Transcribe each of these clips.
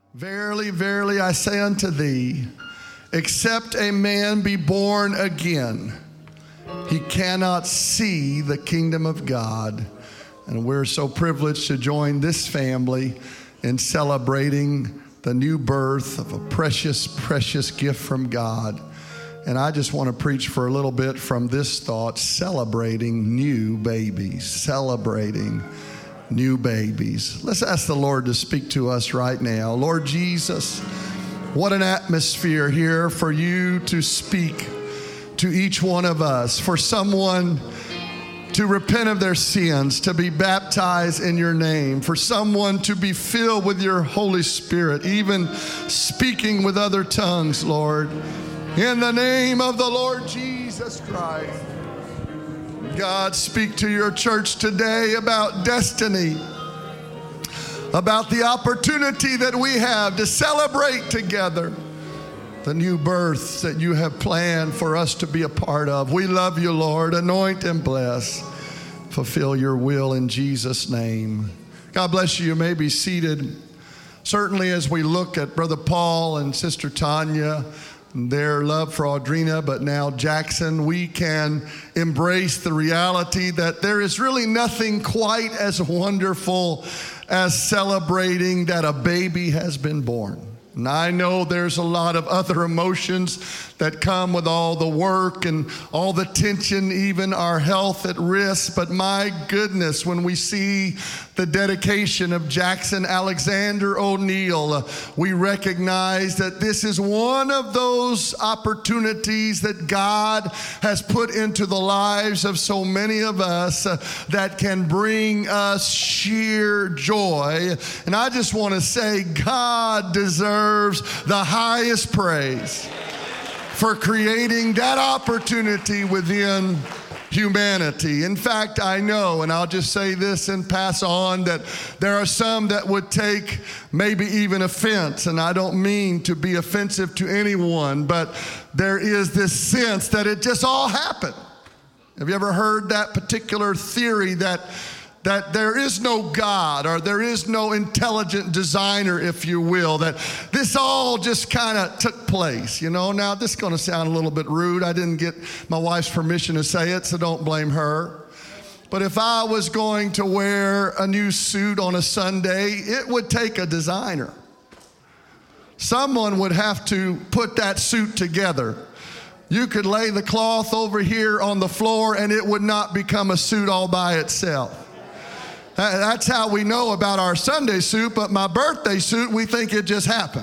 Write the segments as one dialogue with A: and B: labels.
A: Verily, verily, I say unto thee, except a man be born again, he cannot see the kingdom of God. And we're so privileged to join this family in celebrating the new birth of a precious, precious gift from God. And I just want to preach for a little bit from this thought, celebrating new babies, celebrating new babies. Let's ask the Lord to speak to us right now. Lord Jesus, what an atmosphere here for you to speak to each one of us, for someone to repent of their sins, to be baptized in your name, for someone to be filled with your Holy Spirit, even speaking with other tongues, Lord. In the name of the Lord Jesus Christ. God, speak to your church today about destiny, about the opportunity that we have to celebrate together the new births that you have planned for us to be a part of. We love you, Lord. Anoint and bless. Fulfill your will in Jesus' name. God bless you. You may be seated. Certainly as we look at Brother Paul and Sister Tanya, their love for Audrina, but now Jackson, we can embrace the reality that there is really nothing quite as wonderful as celebrating that a baby has been born. And I know there's a lot of other emotions that come with all the work and all the tension, even our health at risk. But my goodness, when we see the dedication of Jackson Alexander O'Neal, we recognize that this is one of those opportunities that God has put into the lives of so many of us that can bring us sheer joy. And I just want to say God deserves the highest praise for creating that opportunity within humanity. In fact, I know, and I'll just say this and pass on, that there are some that would take maybe even offense, and I don't mean to be offensive to anyone, but there is this sense that it just all happened. Have you ever heard that particular theory that there is no God, or there is no intelligent designer, if you will, that this all just kind of took place, you know? Now, this is going to sound a little bit rude. I didn't get my wife's permission to say it, so don't blame her. But if I was going to wear a new suit on a Sunday, it would take a designer. Someone would have to put that suit together. You could lay the cloth over here on the floor, and it would not become a suit all by itself. That's how we know about our Sunday suit, but my birthday suit, we think it just happened.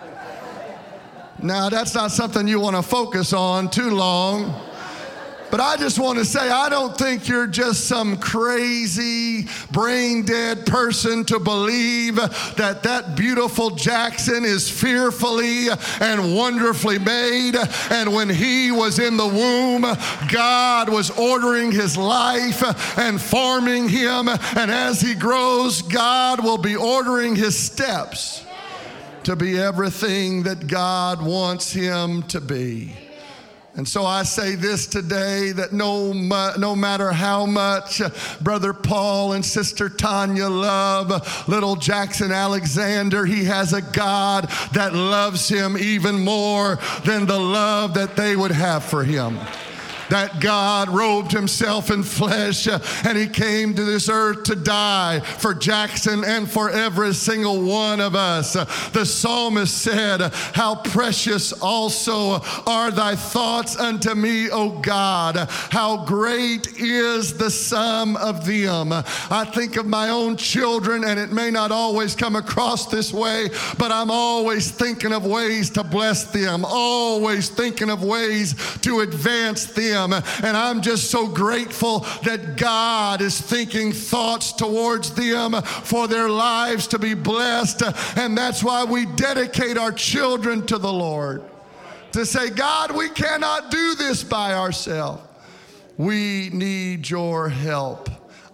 A: Now, that's not something you want to focus on too long. But I just want to say, I don't think you're just some crazy, brain-dead person to believe that that beautiful Jackson is fearfully and wonderfully made. And when he was in the womb, God was ordering his life and forming him. And as he grows, God will be ordering his steps to be everything that God wants him to be. And so I say this today, that no matter how much Brother Paul and Sister Tanya love little Jackson Alexander, he has a God that loves him even more than the love that they would have for him. That God robed himself in flesh and he came to this earth to die for Jackson and for every single one of us. The psalmist said, how precious also are thy thoughts unto me, O God. How great is the sum of them. I think of my own children, and it may not always come across this way, but I'm always thinking of ways to bless them, always thinking of ways to advance them. And I'm just so grateful that God is thinking thoughts towards them for their lives to be blessed. And that's why we dedicate our children to the Lord, to say, God, we cannot do this by ourselves. We need your help.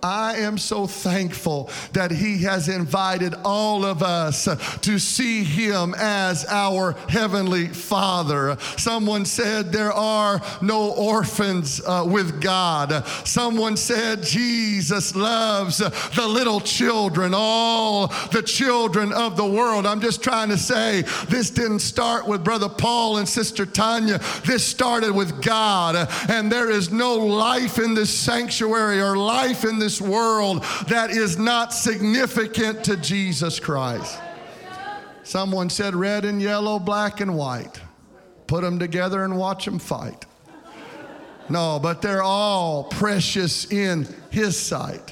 A: I am so thankful that he has invited all of us to see him as our heavenly Father. Someone said there are no orphans with God. Someone said Jesus loves the little children, all the children of the world. I'm just trying to say this didn't start with Brother Paul and Sister Tanya. This started with God, and there is no life in this sanctuary or life in this world that is not significant to Jesus Christ. Someone said red and yellow, black and white. Put them together and watch them fight. No, but they're all precious in his sight.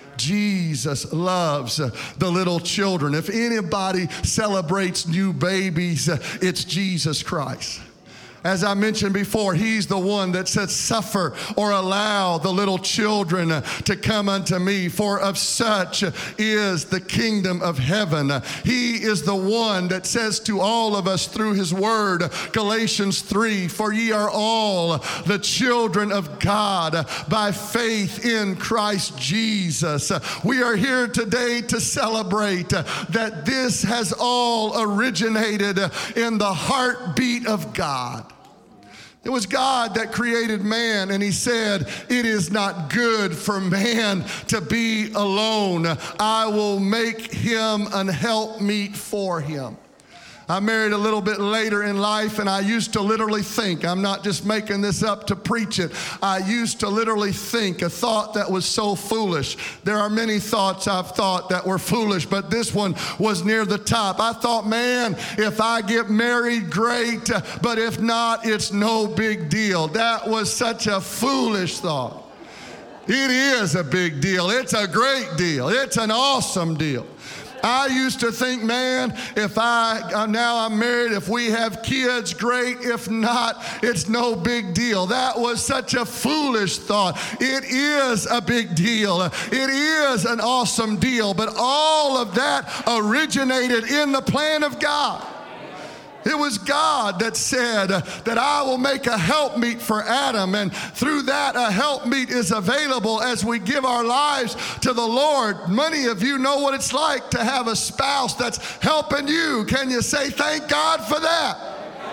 A: Jesus loves the little children. If anybody celebrates new babies, it's Jesus Christ. As I mentioned before, he's the one that says, suffer or allow the little children to come unto me, for of such is the kingdom of heaven. He is the one that says to all of us through his word, Galatians 3, for ye are all the children of God by faith in Christ Jesus. We are here today to celebrate that this has all originated in the heartbeat of God. It was God that created man, and he said, it is not good for man to be alone. I will make him an helpmeet for him. I married a little bit later in life, and I used to literally think, I'm not just making this up to preach it, I used to literally think a thought that was so foolish. There are many thoughts I've thought that were foolish, but this one was near the top. I thought, man, if I get married, great, but if not, it's no big deal. That was such a foolish thought. It is a big deal. It's a great deal. It's an awesome deal. I used to think, man, if now I'm married, if we have kids, great. If not, it's no big deal. That was such a foolish thought. It is a big deal. It is an awesome deal. But all of that originated in the plan of God. It was God that said that I will make a helpmeet for Adam, and through that a helpmeet is available as we give our lives to the Lord. Many of you know what it's like to have a spouse that's helping you. Can you say thank God for that?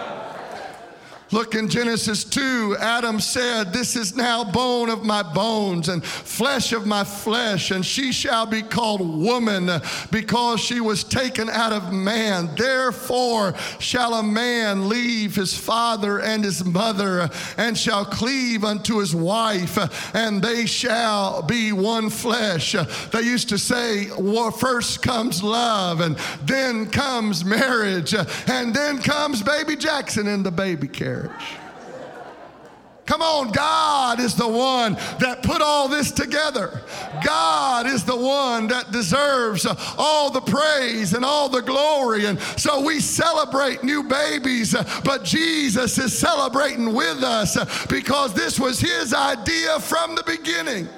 A: Look in Genesis 2, Adam said, this is now bone of my bones and flesh of my flesh, and she shall be called woman because she was taken out of man. Therefore shall a man leave his father and his mother and shall cleave unto his wife, and they shall be one flesh. They used to say, well, first comes love, and then comes marriage, and then comes baby Jackson in the baby carriage. Come on, God is the one that put all this together. God is the one that deserves all the praise and all the glory. And so we celebrate new babies, but Jesus is celebrating with us because this was his idea from the beginning.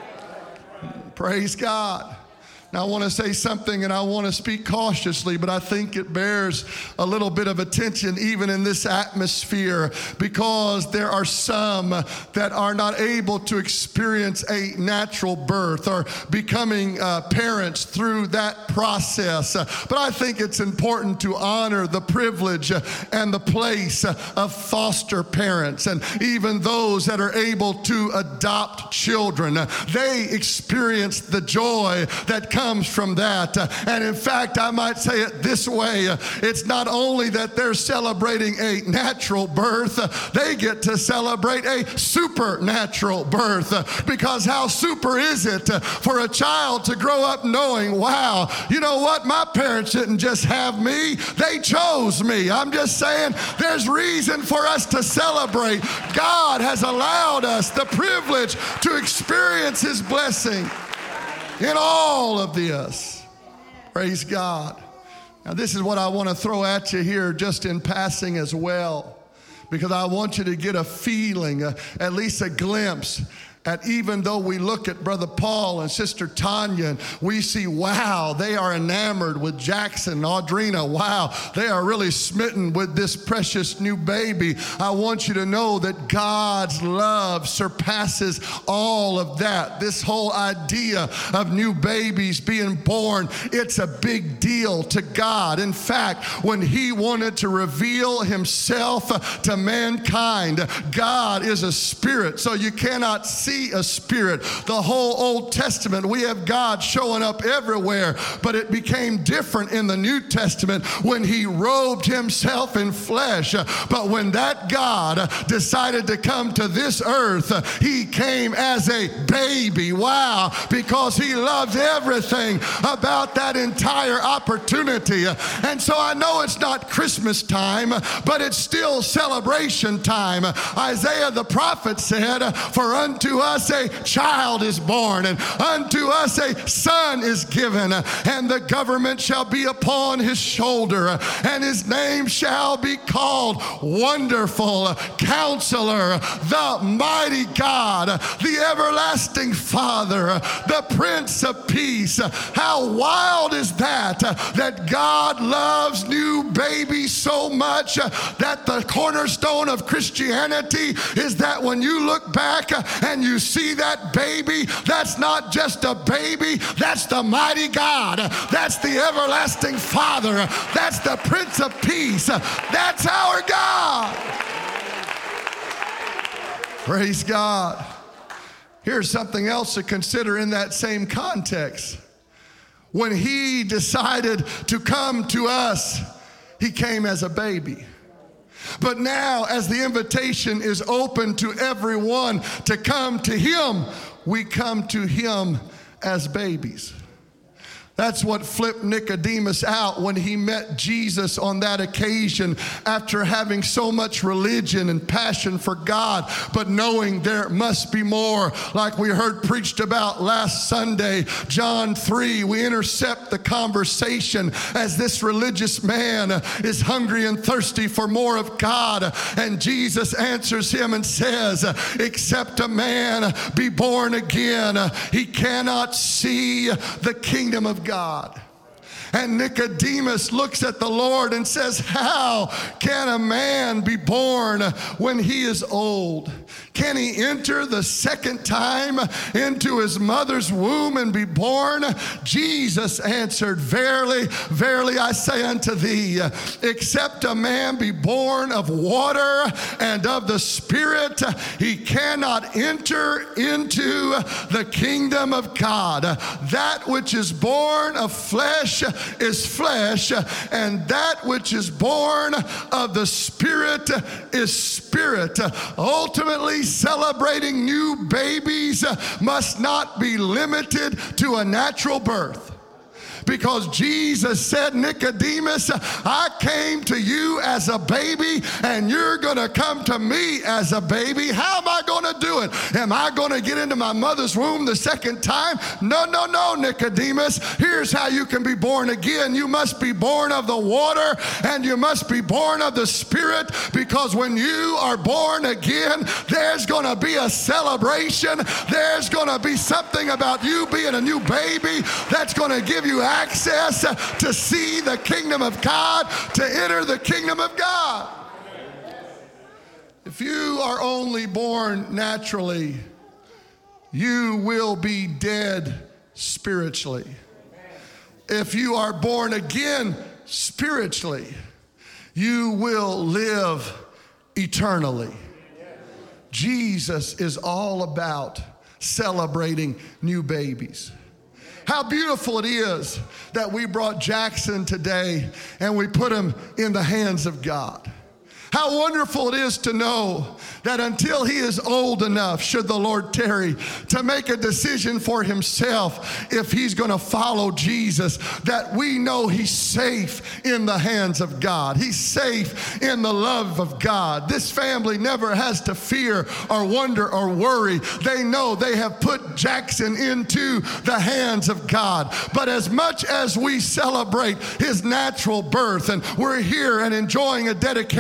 A: Praise God. Now, I want to say something, and I want to speak cautiously, but I think it bears a little bit of attention even in this atmosphere, because there are some that are not able to experience a natural birth or becoming parents through that process. But I think it's important to honor the privilege and the place of foster parents, and even those that are able to adopt children. They experience the joy that comes from that. And in fact, I might say it this way. It's not only that they're celebrating a natural birth, they get to celebrate a supernatural birth. Because how super is it for a child to grow up knowing, wow, you know what? My parents didn't just have me, they chose me. I'm just saying there's reason for us to celebrate. God has allowed us the privilege to experience his blessing in all of this. Praise God. Now, this is what I want to throw at you here just in passing as well, because I want you to get a feeling, at least a glimpse. And even though we look at Brother Paul and Sister Tanya, and we see, wow, they are enamored with Jackson, Audrina. Wow, they are really smitten with this precious new baby. I want you to know that God's love surpasses all of that. This whole idea of new babies being born, it's a big deal to God. In fact, when He wanted to reveal Himself to mankind, God is a spirit, so you cannot see a spirit. The whole Old Testament, we have God showing up everywhere, but it became different in the New Testament when He robed Himself in flesh. But when that God decided to come to this earth, He came as a baby. Wow, because He loved everything about that entire opportunity. And so I know it's not Christmas time, but it's still celebration time. Isaiah the prophet said, "For unto us a child is born, and unto us a son is given, and the government shall be upon His shoulder, and His name shall be called Wonderful, Counselor, the Mighty God, the Everlasting Father, the Prince of Peace." How wild is that? That God loves new babies so much that the cornerstone of Christianity is that when you look back and you see that baby, that's not just a baby, that's the mighty God, that's the everlasting Father, that's the Prince of Peace, that's our God. Praise God. Here's something else to consider in that same context. When He decided to come to us, He came as a baby. But now, as the invitation is open to everyone to come to Him, we come to Him as babies. That's what flipped Nicodemus out when he met Jesus on that occasion, after having so much religion and passion for God, but knowing there must be more. Like we heard preached about last Sunday, John 3, we intercept the conversation as this religious man is hungry and thirsty for more of God. And Jesus answers him and says, "Except a man be born again, he cannot see the kingdom of God." And Nicodemus looks at the Lord and says, "How can a man be born when he is old? Can he enter the second time into his mother's womb and be born?" Jesus answered, "Verily, verily, I say unto thee, except a man be born of water and of the Spirit, he cannot enter into the kingdom of God. That which is born of flesh is flesh, and that which is born of the Spirit is spirit." Ultimately, celebrating new babies must not be limited to a natural birth. Because Jesus said, "Nicodemus, I came to you as a baby, and you're going to come to me as a baby. How am I going to do it? Am I going to get into my mother's womb the second time? No, no, no, Nicodemus. Here's how you can be born again. You must be born of the water, and you must be born of the Spirit, because when you are born again, there's going to be a celebration. There's going to be something about you being a new baby that's going to give you access to see the kingdom of God, to enter the kingdom of God. If you are only born naturally, you will be dead spiritually. If you are born again spiritually, you will live eternally. Jesus is all about celebrating new babies. How beautiful it is that we brought Jackson today and we put him in the hands of God. How wonderful it is to know that until he is old enough, should the Lord tarry, to make a decision for himself if he's going to follow Jesus, that we know he's safe in the hands of God. He's safe in the love of God. This family never has to fear or wonder or worry. They know they have put Jackson into the hands of God. But as much as we celebrate his natural birth, and we're here and enjoying a dedication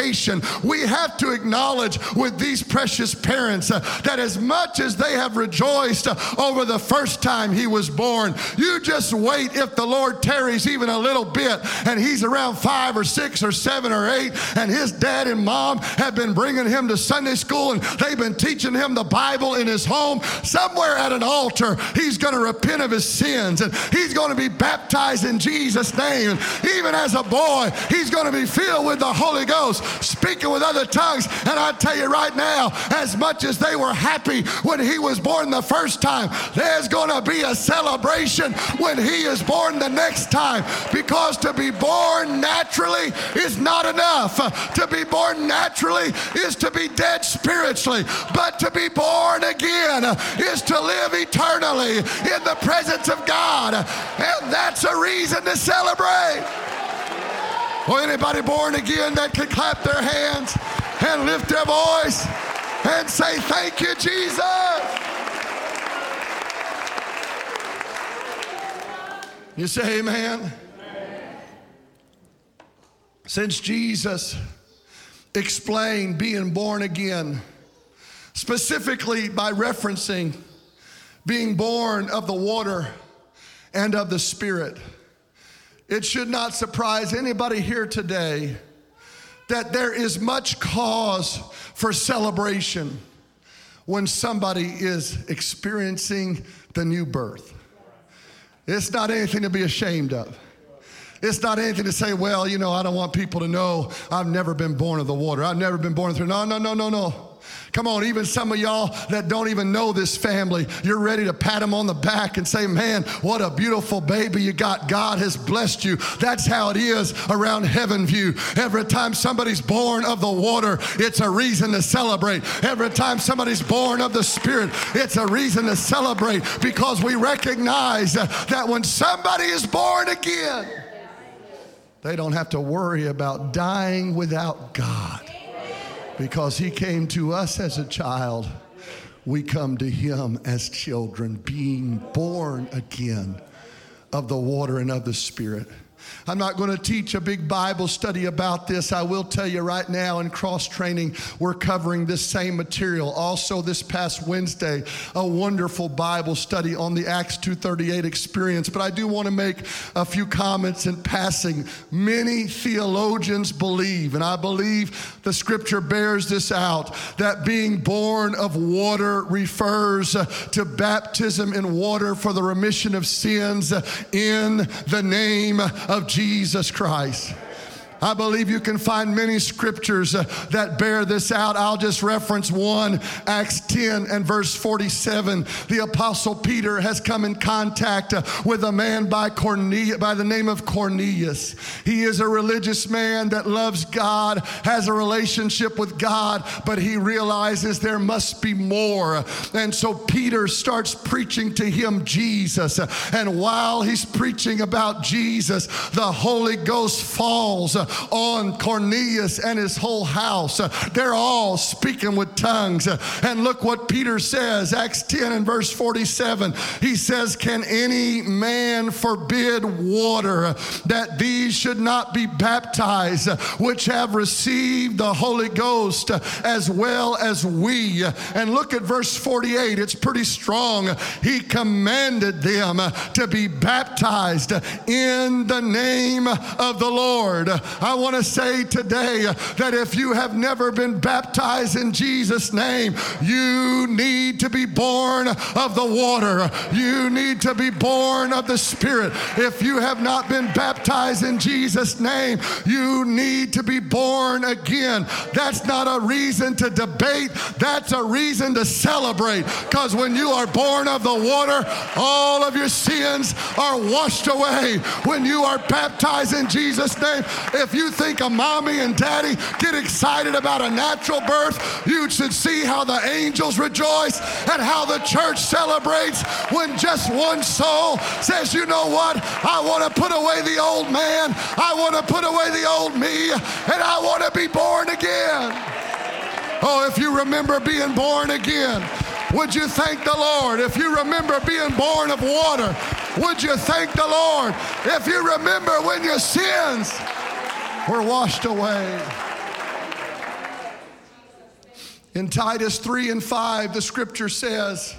A: we have to acknowledge with these precious parents that as much as they have rejoiced over the first time he was born, you just wait if the Lord tarries even a little bit and he's around 5 or 6 or 7 or 8 and his dad and mom have been bringing him to Sunday school and they've been teaching him the Bible in his home. Somewhere at an altar, he's going to repent of his sins and he's going to be baptized in Jesus' name. And even as a boy, he's going to be filled with the Holy Ghost, speaking with other tongues. And I tell you right now, as much as they were happy when he was born the first time, there's going to be a celebration when he is born the next time, because to be born naturally is not enough. To be born naturally is to be dead spiritually, but to be born again is to live eternally in the presence of God, and that's a reason to celebrate. Well, anybody born again that can clap their hands and lift their voice and say, thank you, Jesus. You say amen? Amen. Since Jesus explained being born again, specifically by referencing being born of the water and of the Spirit, it should not surprise anybody here today that there is much cause for celebration when somebody is experiencing the new birth. It's not anything to be ashamed of. It's not anything to say, well, you know, I don't want people to know I've never been born of the water. I've never been born through. No. Come on, even some of y'all that don't even know this family, you're ready to pat them on the back and say, man, what a beautiful baby you got. God has blessed you. That's how it is around Heaven View. Every time somebody's born of the water, it's a reason to celebrate. Every time somebody's born of the Spirit, it's a reason to celebrate, because we recognize that when somebody is born again, they don't have to worry about dying without God. Because he came to us as a child, we come to him as children, being born again of the water and of the Spirit. I'm not going to teach a big Bible study about this. I will tell you right now, in cross training, we're covering this same material. Also this past Wednesday, a wonderful Bible study on the Acts 2:38 experience. But I do want to make a few comments in passing. Many theologians believe, and I believe the scripture bears this out, that being born of water refers to baptism in water for the remission of sins in the name of Jesus Christ. I believe you can find many scriptures that bear this out. I'll just reference one, Acts 10 and verse 47. The Apostle Peter has come in contact with a man by the name of Cornelius. He is a religious man that loves God, has a relationship with God, but he realizes there must be more. And so Peter starts preaching to him Jesus. And while he's preaching about Jesus, the Holy Ghost falls on Cornelius and his whole house. They're all speaking with tongues. And look what Peter says, Acts 10 and verse 47. He says, can any man forbid water that these should not be baptized, which have received the Holy Ghost as well as we? And look at verse 48. It's pretty strong. He commanded them to be baptized in the name of the Lord. I want to say today that if you have never been baptized in Jesus' name, you need to be born of the water. You need to be born of the Spirit. If you have not been baptized in Jesus' name, you need to be born again. That's not a reason to debate. That's a reason to celebrate. Because when you are born of the water, all of your sins are washed away. When you are baptized in Jesus' name, if you think a mommy and daddy get excited about a natural birth, you should see how the angels rejoice and how the church celebrates when just one soul says, you know what, I want to put away the old man, I want to put away the old me, and I want to be born again. Oh, if you remember being born again, would you thank the Lord? If you remember being born of water, would you thank the Lord? If you remember when your sins were washed away. In Titus 3 and 5, the scripture says,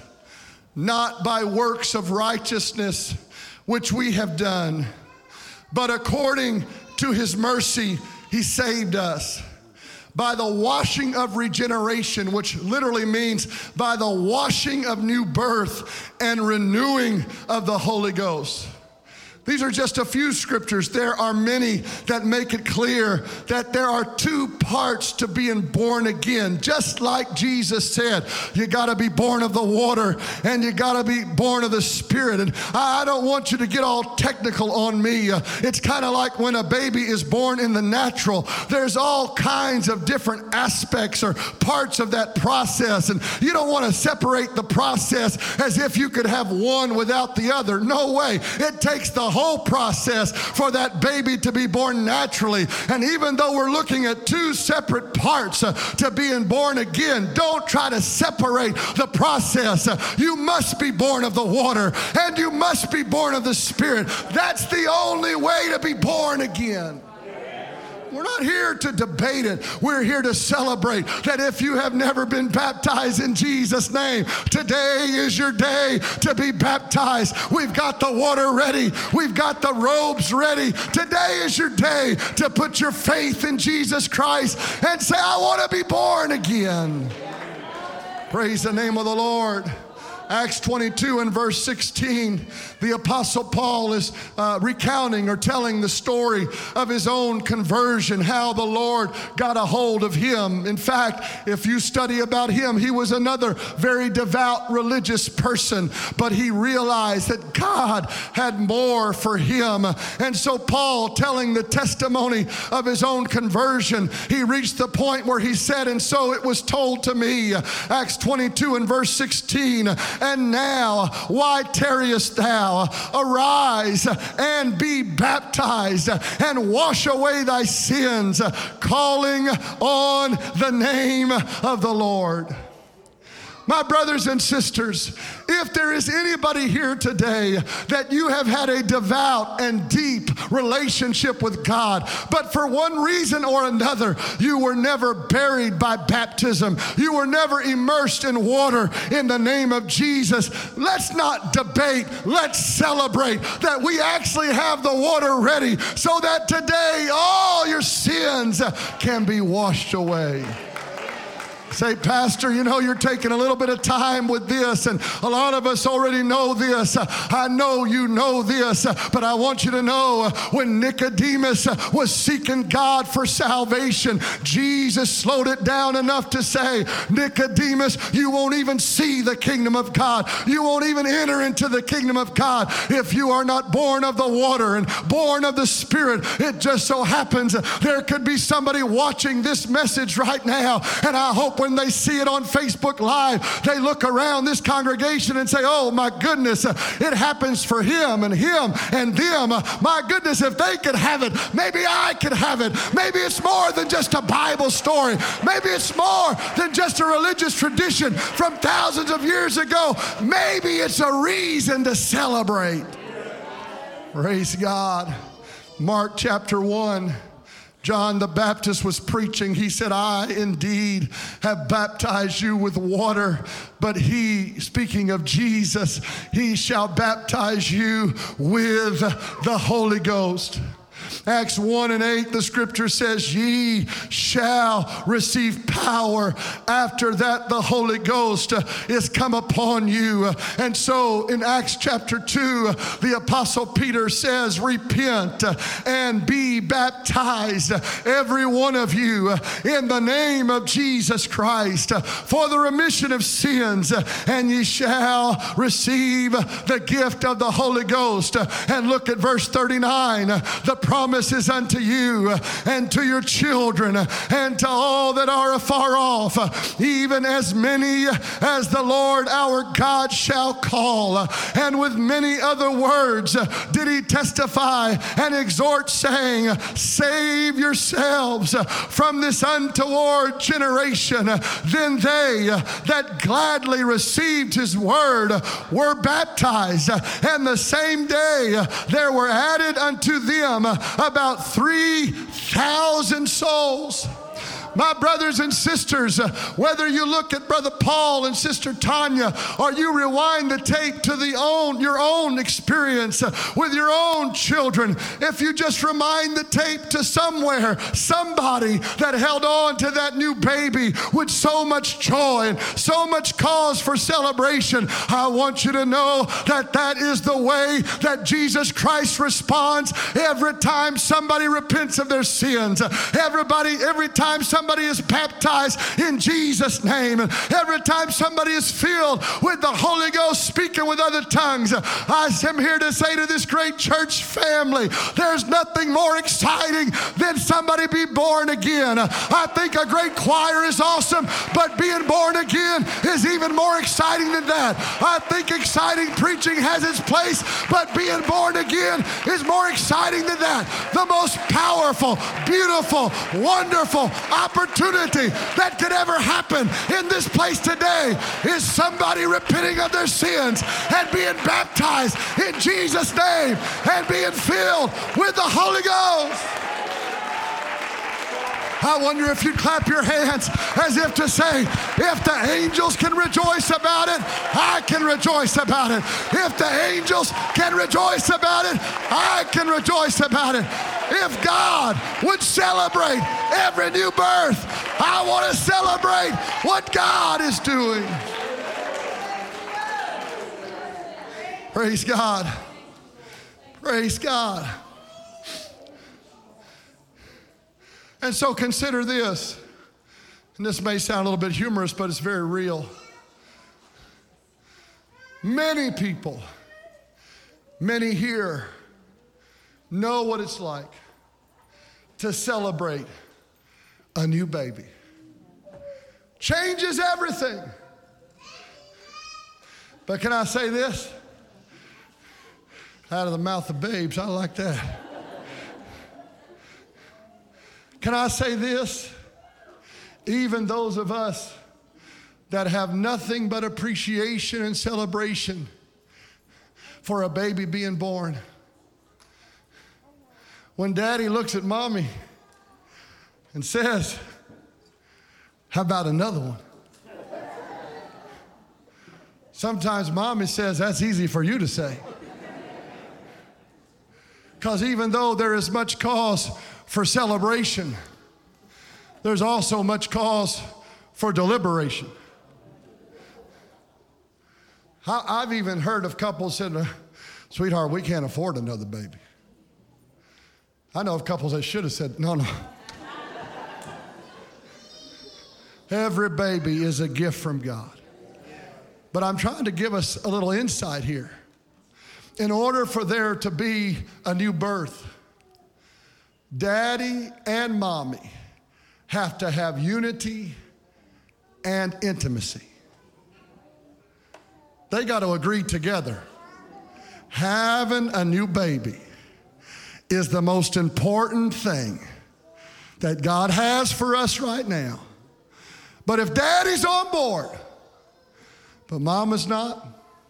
A: not by works of righteousness which we have done, but according to his mercy he saved us by the washing of regeneration, which literally means by the washing of new birth and renewing of the Holy Ghost. These are just a few scriptures. There are many that make it clear that there are two parts to being born again. Just like Jesus said, you got to be born of the water and you got to be born of the Spirit. And I don't want you to get all technical on me. It's kind of like when a baby is born in the natural. There's all kinds of different aspects or parts of that process. And you don't want to separate the process as if you could have one without the other. No way. It takes the whole process for that baby to be born naturally. And even though we're looking at two separate parts to being born again, don't try to separate the process. You must be born of the water and you must be born of the Spirit. That's the only way to be born again. We're not here to debate it. We're here to celebrate that if you have never been baptized in Jesus' name, today is your day to be baptized. We've got the water ready. We've got the robes ready. Today is your day to put your faith in Jesus Christ and say, I want to be born again. Praise the name of the Lord. Acts 22 and verse 16, the Apostle Paul is recounting or telling the story of his own conversion, how the Lord got a hold of him. In fact, if you study about him, he was another very devout religious person, but he realized that God had more for him. And so Paul, telling the testimony of his own conversion, he reached the point where he said, and so it was told to me, Acts 22 and verse 16, and now, why tarriest thou? Arise and be baptized and wash away thy sins, calling on the name of the Lord. My brothers and sisters, if there is anybody here today that you have had a devout and deep relationship with God, but for one reason or another, you were never buried by baptism, you were never immersed in water in the name of Jesus, let's not debate, let's celebrate that we actually have the water ready so that today all your sins can be washed away. Say, Pastor, you know, you're taking a little bit of time with this, and a lot of us already know this. I know you know this, but I want you to know when Nicodemus was seeking God for salvation, Jesus slowed it down enough to say, Nicodemus, you won't even see the kingdom of God. You won't even enter into the kingdom of God if you are not born of the water and born of the Spirit. It just so happens there could be somebody watching this message right now, and I hope when they see it on Facebook Live, they look around this congregation and say, oh my goodness, it happens for him and them. My goodness, if they could have it, maybe I could have it. Maybe it's more than just a Bible story. Maybe it's more than just a religious tradition from thousands of years ago. Maybe it's a reason to celebrate. Praise God. Mark chapter 1. John the Baptist was preaching. He said, I indeed have baptized you with water, but he, speaking of Jesus, he shall baptize you with the Holy Ghost. Acts 1 and 8, the scripture says, ye shall receive power. After that, the Holy Ghost is come upon you. And so in Acts chapter 2, the Apostle Peter says, repent and be baptized, every one of you, in the name of Jesus Christ, for the remission of sins, and ye shall receive the gift of the Holy Ghost. And look at verse 39, the promise is unto you and to your children and to all that are afar off, even as many as the Lord our God shall call. And with many other words did he testify and exhort, saying, save yourselves from this untoward generation. Then they that gladly received his word were baptized, and the same day there were added unto them about 3,000 souls. My brothers and sisters, whether you look at Brother Paul and Sister Tanya, or you rewind the tape to your own experience with your own children, if you just remind the tape to somebody that held on to that new baby with so much joy and so much cause for celebration, I want you to know that that is the way that Jesus Christ responds every time somebody repents of their sins, every time somebody is baptized in Jesus' name, and every time somebody is filled with the Holy Ghost speaking with other tongues. I am here to say to this great church family, there's nothing more exciting than somebody be born again. I think a great choir is awesome, but being born again is even more exciting than that. I think exciting preaching has its place, but being born again is more exciting than that. The most powerful, beautiful, wonderful opportunity that could ever happen in this place today is somebody repenting of their sins and being baptized in Jesus' name and being filled with the Holy Ghost. I wonder if you'd clap your hands as if to say, if the angels can rejoice about it, I can rejoice about it. If the angels can rejoice about it, I can rejoice about it. If God would celebrate every new birth, I want to celebrate what God is doing. Praise God. Praise God. And so consider this, and this may sound a little bit humorous, but it's very real. Many people, many here, know what it's like to celebrate a new baby. Changes everything. But can I say this? Out of the mouth of babes, I like that. Can I say this? Even those of us that have nothing but appreciation and celebration for a baby being born, when daddy looks at mommy and says, how about another one? Sometimes mommy says, that's easy for you to say. Because even though there is much cause for celebration, there's also much cause for deliberation. I've even heard of couples saying, sweetheart, we can't afford another baby. I know of couples that should have said, no. Every baby is a gift from God. But I'm trying to give us a little insight here. In order for there to be a new birth, daddy and mommy have to have unity and intimacy. They got to agree together. Having a new baby is the most important thing that God has for us right now. But if daddy's on board, but mama's not,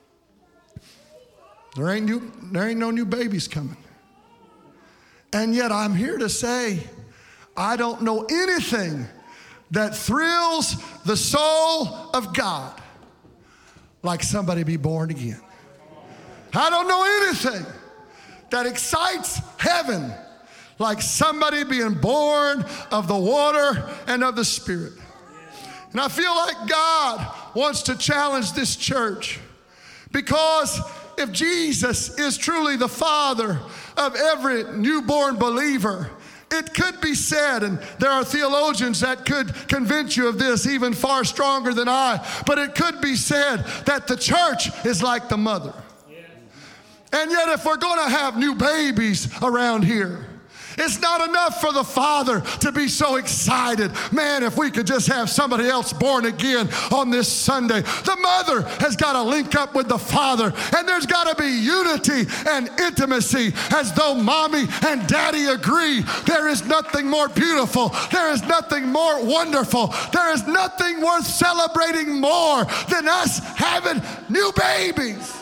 A: there ain't no new babies coming. And yet I'm here to say, I don't know anything that thrills the soul of God like somebody be born again. I don't know anything that excites heaven like somebody being born of the water and of the Spirit. And I feel like God wants to challenge this church, because if Jesus is truly the Father of every newborn believer, it could be said, and there are theologians that could convince you of this even far stronger than I, but it could be said that the church is like the mother. And yet if we're going to have new babies around here, it's not enough for the father to be so excited. Man, if we could just have somebody else born again on this Sunday. The mother has got to link up with the father, and there's got to be unity and intimacy as though mommy and daddy agree. There is nothing more beautiful. There is nothing more wonderful. There is nothing worth celebrating more than us having new babies.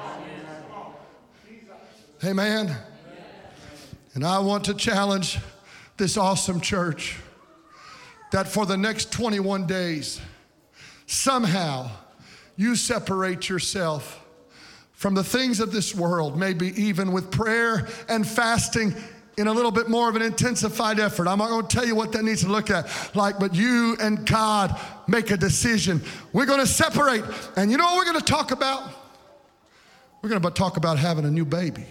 A: Amen. And I want to challenge this awesome church that for the next 21 days, somehow you separate yourself from the things of this world, maybe even with prayer and fasting in a little bit more of an intensified effort. I'm not going to tell you what that needs to look like, but you and God make a decision. We're going to separate. And you know what we're going to talk about? We're going to talk about having a new baby.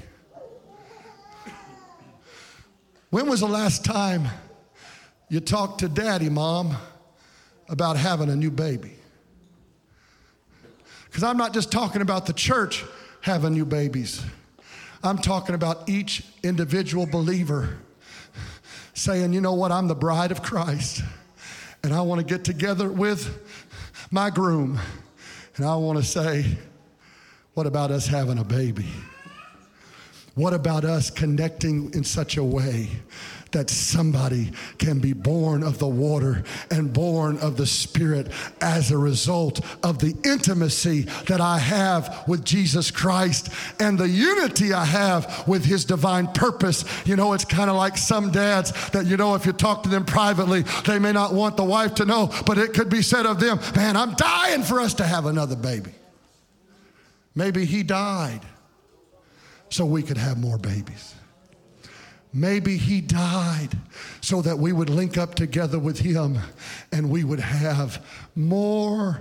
A: When was the last time you talked to Daddy, Mom, about having a new baby? Because I'm not just talking about the church having new babies. I'm talking about each individual believer saying, you know what, I'm the bride of Christ, and I want to get together with my groom, and I want to say, what about us having a baby? What about us connecting in such a way that somebody can be born of the water and born of the Spirit as a result of the intimacy that I have with Jesus Christ and the unity I have with His divine purpose? You know, it's kind of like some dads that, you know, if you talk to them privately, they may not want the wife to know, but it could be said of them, man, I'm dying for us to have another baby. Maybe He died so we could have more babies. Maybe He died so that we would link up together with Him and we would have more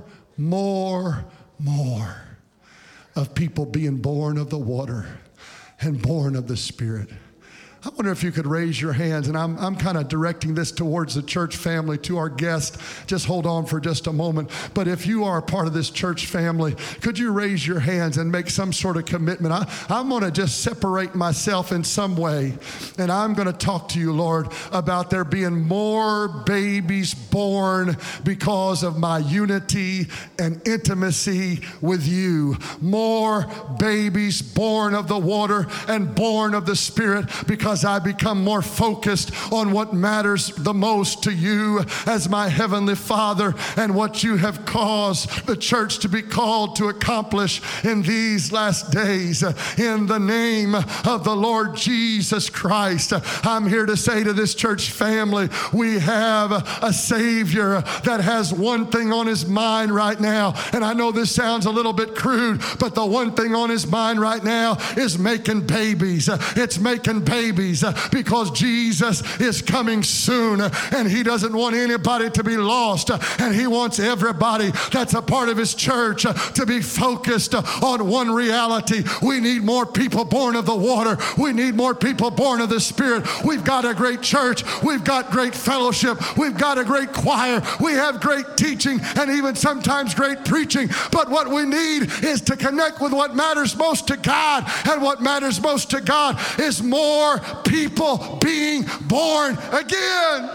A: of people being born of the water and born of the Spirit. I wonder if you could raise your hands, and I'm kind of directing this towards the church family, to our guest. Just hold on for just a moment. But if you are a part of this church family, could you raise your hands and make some sort of commitment? I'm going to just separate myself in some way, and I'm going to talk to you, Lord, about there being more babies born because of my unity and intimacy with you. More babies born of the water and born of the Spirit, because I become more focused on what matters the most to you as my Heavenly Father and what you have caused the church to be called to accomplish in these last days. In the name of the Lord Jesus Christ, I'm here to say to this church family, we have a Savior that has one thing on His mind right now. And I know this sounds a little bit crude, but the one thing on His mind right now is making babies. It's making babies. Because Jesus is coming soon, and He doesn't want anybody to be lost, and He wants everybody that's a part of His church to be focused on one reality. We need more people born of the water. We need more people born of the Spirit. We've got a great church. We've got great fellowship. We've got a great choir. We have great teaching and even sometimes great preaching. But what we need is to connect with what matters most to God, and what matters most to God is more people being born again.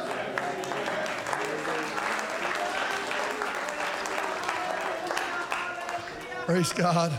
A: Praise God.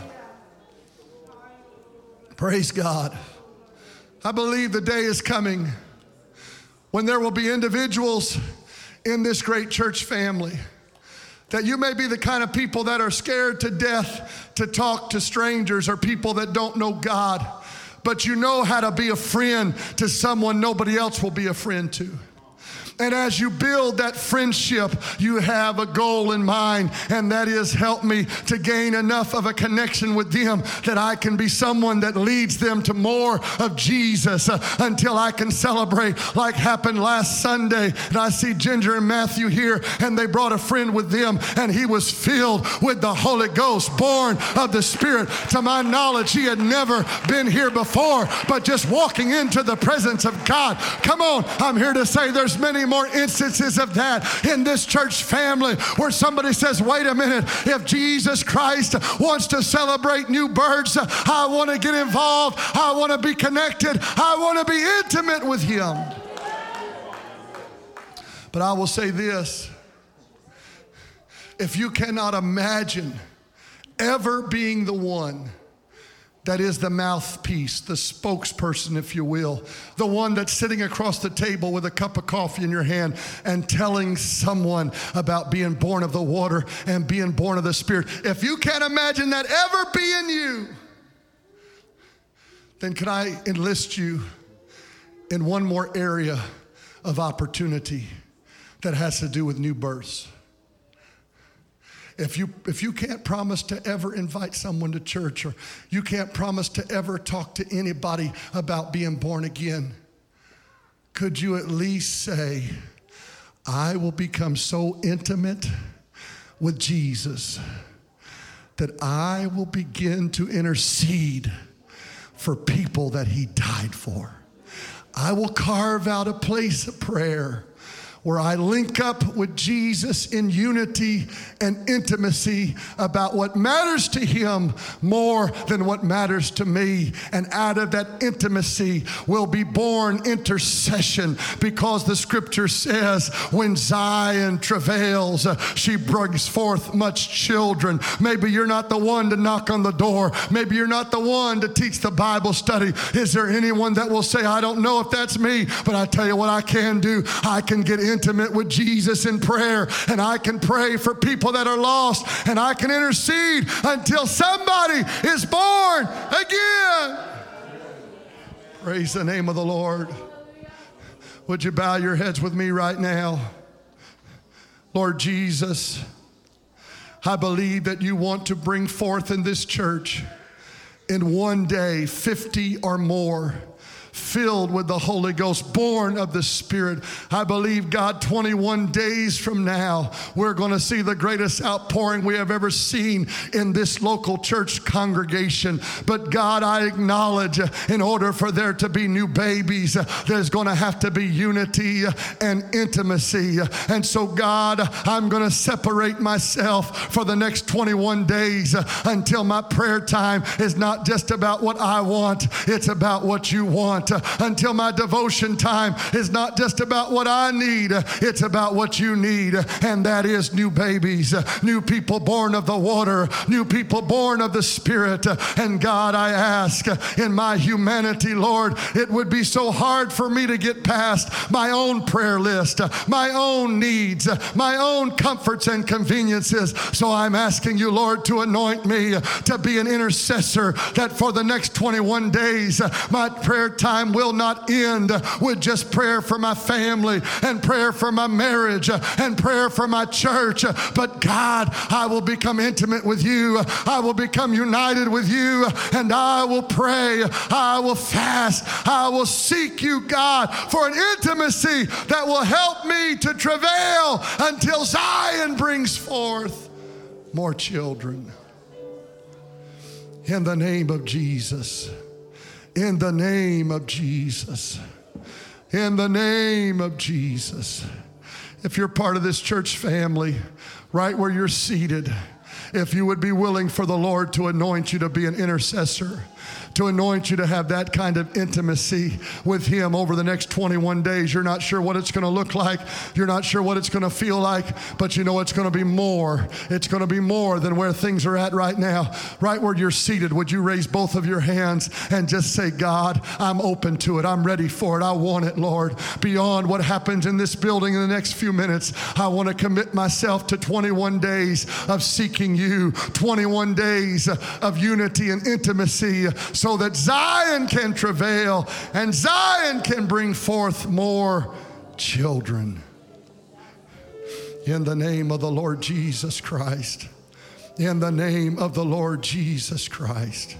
A: Praise God. I believe the day is coming when there will be individuals in this great church family that you may be the kind of people that are scared to death to talk to strangers or people that don't know God. But you know how to be a friend to someone nobody else will be a friend to. And as you build that friendship, you have a goal in mind, and that is, help me to gain enough of a connection with them that I can be someone that leads them to more of Jesus until I can celebrate like happened last Sunday. And I see Ginger and Matthew here, and they brought a friend with them, and he was filled with the Holy Ghost, born of the Spirit. To my knowledge, he had never been here before, but just walking into the presence of God. Come on, I'm here to say there's many more instances of that in this church family where somebody says, wait a minute, if Jesus Christ wants to celebrate new births, I want to get involved. I want to be connected. I want to be intimate with Him. But I will say this, if you cannot imagine ever being the one that is the mouthpiece, the spokesperson, if you will, the one that's sitting across the table with a cup of coffee in your hand and telling someone about being born of the water and being born of the Spirit. If you can't imagine that ever being you, then can I enlist you in one more area of opportunity? that has to do with new births. If you can't promise to ever invite someone to church, or you can't promise to ever talk to anybody about being born again, could you at least say, I will become so intimate with Jesus that I will begin to intercede for people that he died for. I will carve out a place of prayer where I link up with Jesus in unity and intimacy about what matters to him more than what matters to me. And out of that intimacy will be born intercession, because the scripture says when Zion travails, she brings forth much children. Maybe you're not the one to knock on the door. Maybe you're not the one to teach the Bible study. Is there anyone that will say, I don't know if that's me, but I tell you what I can do. I can get intimate with Jesus in prayer, and I can pray for people that are lost, and I can intercede until somebody is born again. Praise the name of the Lord. Would you bow your heads with me right now? Lord Jesus, I believe that you want to bring forth in this church in one day 50 or more filled with the Holy Ghost, born of the Spirit. I believe, God, 21 days from now, we're going to see the greatest outpouring we have ever seen in this local church congregation. But God, I acknowledge in order for there to be new babies, there's going to have to be unity and intimacy. And so, God, I'm going to separate myself for the next 21 days until my prayer time is not just about what I want, it's about what you want. Until my devotion time is not just about what I need, it's about what you need, and that is new babies, new people born of the water, new people born of the Spirit. And God, I ask in my humanity, Lord, it would be so hard for me to get past my own prayer list, my own needs, my own comforts and conveniences. So I'm asking you, Lord, to anoint me to be an intercessor, that for the next 21 days, my prayer time will not end with just prayer for my family and prayer for my marriage and prayer for my church. But God, I will become intimate with you. I will become united with you, and I will pray. I will fast. I will seek you, God, for an intimacy that will help me to travail until Zion brings forth more children. In the name of Jesus. In the name of Jesus. In the name of Jesus. If you're part of this church family, right where you're seated, if you would be willing for the Lord to anoint you to be an intercessor, to anoint you to have that kind of intimacy with him over the next 21 days. You're not sure what it's going to look like. You're not sure what it's going to feel like, but you know it's going to be more. It's going to be more than where things are at right now. Right where you're seated, would you raise both of your hands and just say, God, I'm open to it. I'm ready for it. I want it, Lord. Beyond what happens in this building in the next few minutes, I want to commit myself to 21 days of seeking you, 21 days of unity and intimacy, so that Zion can travail and Zion can bring forth more children. In the name of the Lord Jesus Christ. In the name of the Lord Jesus Christ.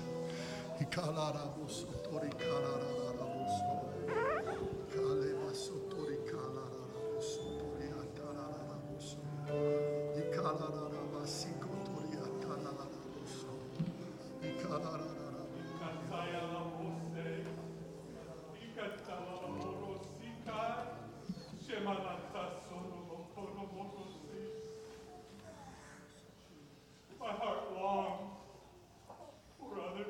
B: My heart longs for others.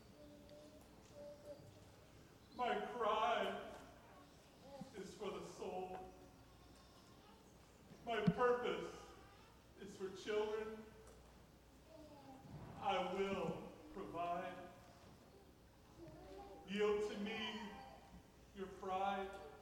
B: My cry is for the soul. My purpose is for children. I will provide. Yield to me your pride.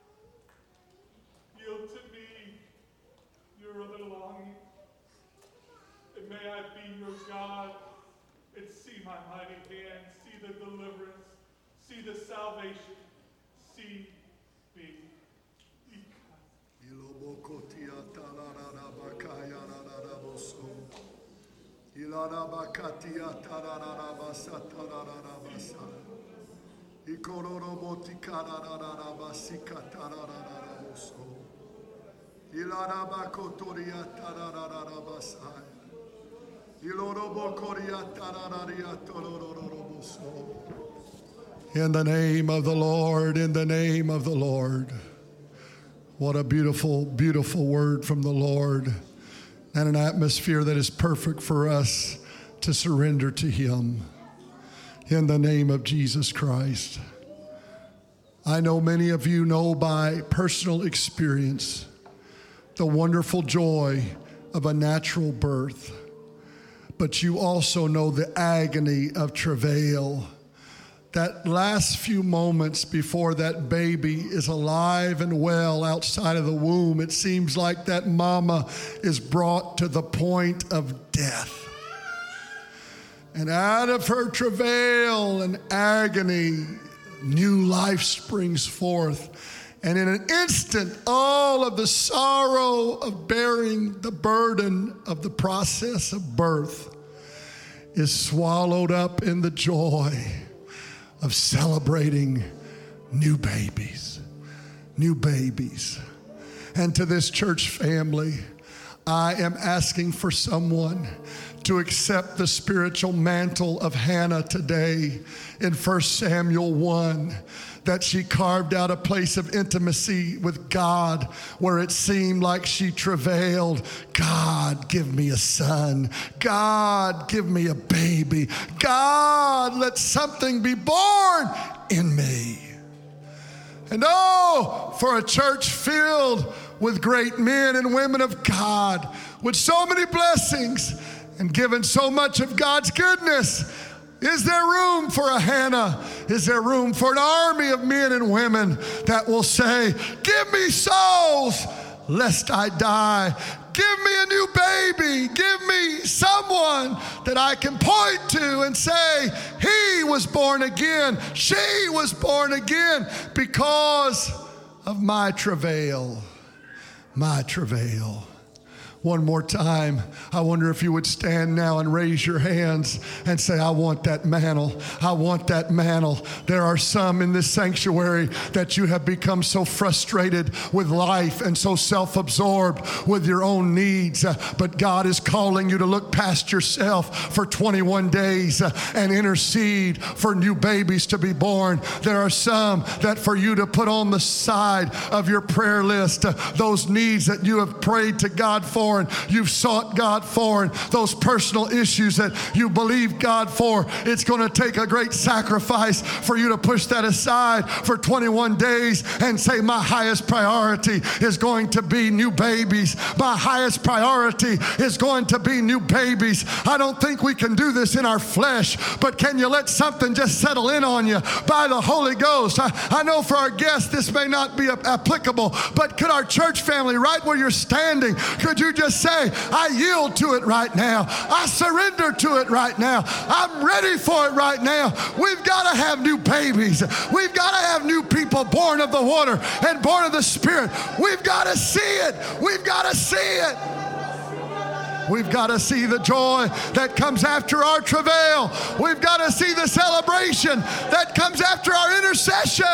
B: Yield to me your other longings. And may I be your God and see my mighty hand, see the deliverance, see the salvation, see me.
A: In the name of the Lord, in the name of the Lord. What a beautiful, beautiful word from the Lord, and an atmosphere that is perfect for us to surrender to Him. In the name of Jesus Christ. I know many of you know by personal experience the wonderful joy of a natural birth, but you also know the agony of travail. That last few moments before that baby is alive and well outside of the womb, it seems like that mama is brought to the point of death. And out of her travail and agony, new life springs forth. And in an instant, all of the sorrow of bearing the burden of the process of birth is swallowed up in the joy of celebrating new babies, new babies. And to this church family, I am asking for someone to accept the spiritual mantle of Hannah today in 1 Samuel 1, that she carved out a place of intimacy with God where it seemed like she travailed. God, give me a son. God, give me a baby. God, let something be born in me. And oh, for a church filled with great men and women of God, with so many blessings and given so much of God's goodness. Is there room for a Hannah? Is there room for an army of men and women that will say, give me souls lest I die. Give me a new baby. Give me someone that I can point to and say, he was born again. She was born again because of my travail. My travail. One more time, I wonder if you would stand now and raise your hands and say, I want that mantle. I want that mantle. There are some in this sanctuary that you have become so frustrated with life and so self-absorbed with your own needs. But God is calling you to look past yourself for 21 days and intercede for new babies to be born. There are some that for you to put on the side of your prayer list, those needs that you have prayed to God for, and you've sought God for, and those personal issues that you believe God for. It's going to take a great sacrifice for you to push that aside for 21 days and say, my highest priority is going to be new babies. My highest priority is going to be new babies. I don't think we can do this in our flesh, but can you let something just settle in on you by the Holy Ghost? I know for our guests this may not be applicable, but could our church family, right where you're standing, could you just say, I yield to it right now. I surrender to it right now. I'm ready for it right now. We've got to have new babies. We've got to have new people born of the water and born of the Spirit. We've got to see it. We've got to see it. We've got to see the joy that comes after our travail. We've got to see the celebration that comes after our intercession.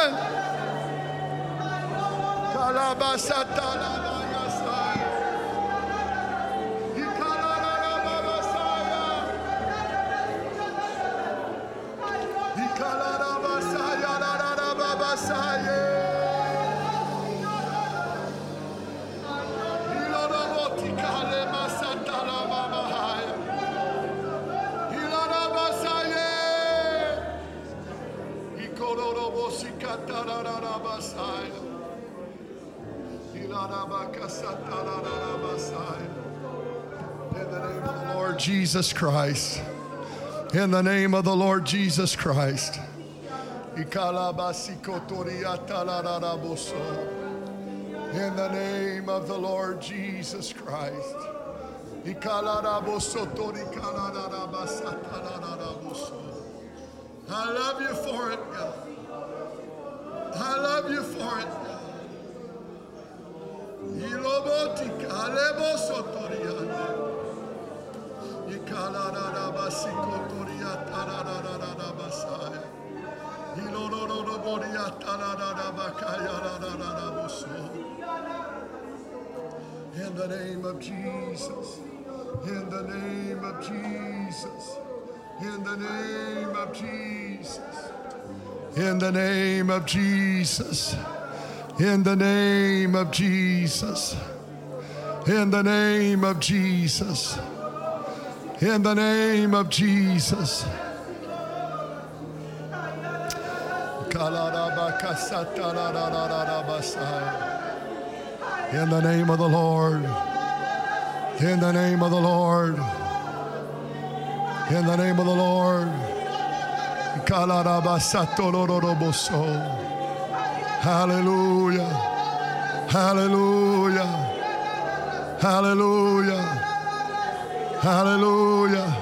A: In the name of the Lord Jesus Christ. In the name of the Lord Jesus Christ. In the name of the Lord Jesus Christ. I love you for it, God. I love you for it, God. In the name of Jesus. In the name of Jesus. In the name of Jesus. In the name of Jesus. In the name of Jesus. In the name of Jesus. In the name of Jesus. In the name of the Lord. In the name of the Lord. In the name of the Lord. Hallelujah. Hallelujah. Hallelujah. Hallelujah.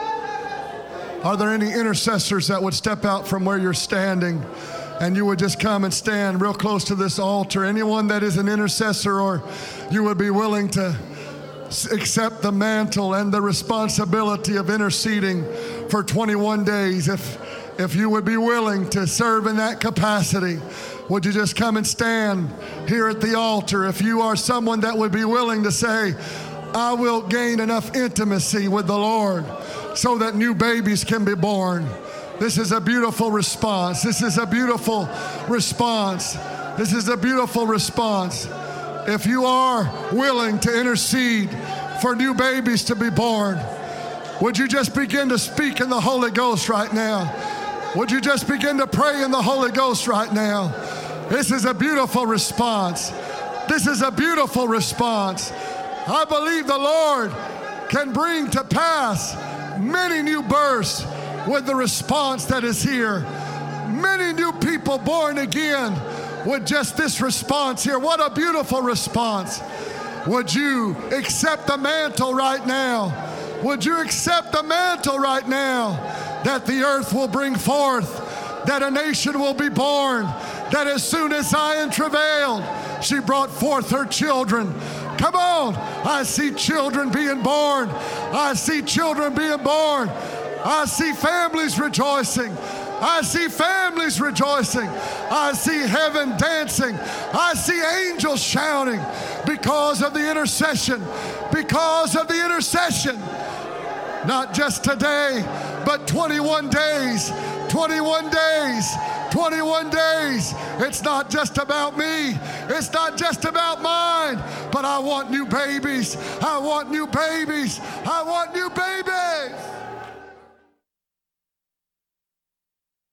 A: Are there any intercessors that would step out from where you're standing and you would just come and stand real close to this altar? Anyone that is an intercessor, or you would be willing to accept the mantle and the responsibility of interceding for 21 days. If you would be willing to serve in that capacity, would you just come and stand here at the altar? If you are someone that would be willing to say, I will gain enough intimacy with the Lord so that new babies can be born. This is a beautiful response. This is a beautiful response. This is a beautiful response. If you are willing to intercede for new babies to be born, would you just begin to speak in the Holy Ghost right now? Would you just begin to pray in the Holy Ghost right now? This is a beautiful response. This is a beautiful response. I believe the Lord can bring to pass many new births with the response that is here. Many new people born again with just this response here. What a beautiful response. Would you accept the mantle right now? Would you accept the mantle right now, that the earth will bring forth, that a nation will be born, that as soon as Zion travailed, she brought forth her children. Come on, I see children being born. I see children being born. I see families rejoicing. I see families rejoicing. I see heaven dancing. I see angels shouting because of the intercession. Because of the intercession. Not just today, but 21 days. 21 days. 21 days. It's not just about me. It's not just about mine. But I want new babies. I want new babies. I want new babies.